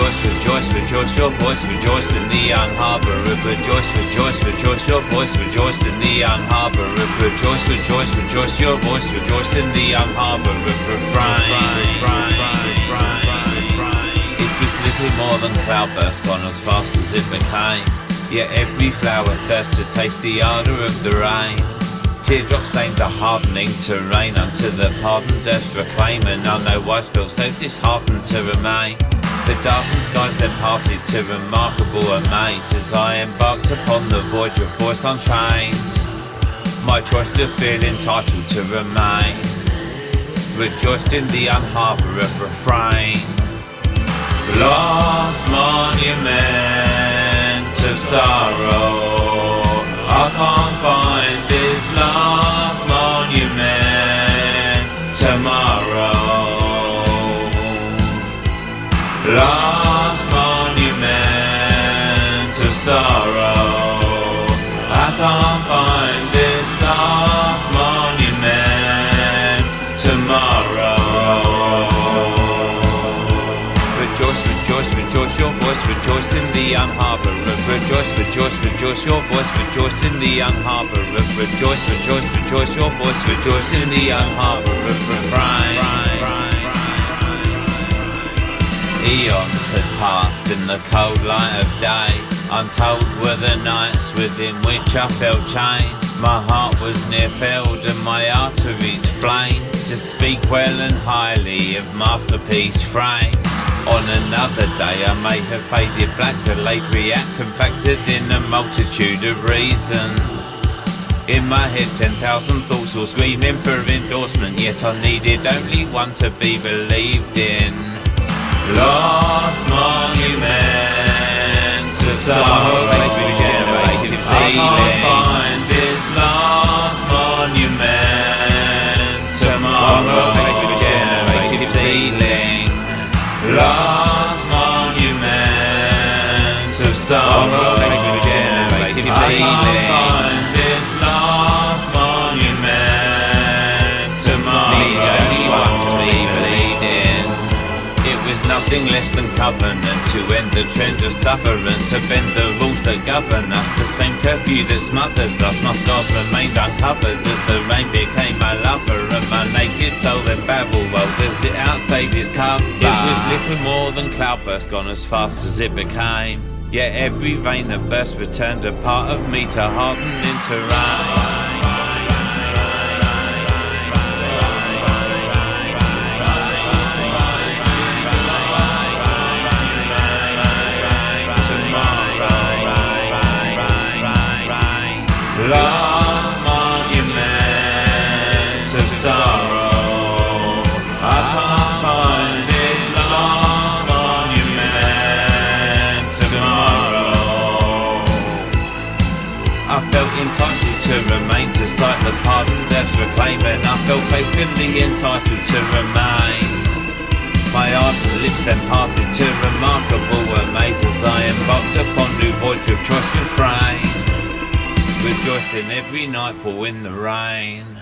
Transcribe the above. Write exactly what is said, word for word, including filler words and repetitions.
rejoice, rejoice, rejoice, your voice, rejoice in the young harbour of rejoice, rejoice, rejoice, your voice, rejoice in the young harbour of rejoice, rejoice, rejoice, your voice, rejoice in the young harbour of refrain. It was little more than cloudburst gone as fast as it became, yet every flower thirsts to taste the ardour of the rain. Teardrop stains are hardening terrain unto the pardoned earth reclaim, and I no wise feel so disheartened to remain. The darkened skies then parted to remarkable amaze as I embarked upon the voyage of voice untrained. My choice to feel entitled to remain, rejoiced in the young harbour of refrain. Lost monument of sorrow, I can't find this last monument tomorrow. Last monument of sorrow, I can't find this last monument tomorrow. Rejoice, rejoice, rejoice, your voice, rejoice in the young harbour of rejoice, rejoice, rejoice, your voice, rejoice in the young harbour of rejoice, rejoice, rejoice, your voice, rejoice in the young harbour of refrain. Eons had passed in the cold light of day, untold were the nights within which I felt chained. My heart was near filled and my arteries flamed to speak well and highly of masterpiece framed. On another day I may have faded black, delayed react and factored in a multitude of reason. In my head ten thousand thoughts all screaming for endorsement, yet I needed only one to be believed in. Lost monument to sorrow, regenerated ceiling. I can't find this last monument tomorrow, regenerated ceiling. Lost monument of sorrow, regenerated ceiling. I can't find this last monument tomorrow. Need only one to be bleeding. It was nothing less than covenant to end the trend of sufferance, to bend the rules that govern us. The same curfew that smothers us. My scars remained uncovered as the rain became my lover, and my naked soul then babbled well as it outstayed its cover. It was little more than cloudburst gone as fast as it became, yet every vein that burst returned a part of me to harden into rain. Lost monument of sorrow, I can't find this last monument tomorrow. I felt entitled to remain, to cite the pardon death reclaim, and I felt faithfully entitled to remain. My ardent lips then parted to remarkable amaze as I embarked upon new voyage of choice refrain, rejoicing every nightfall in the rain.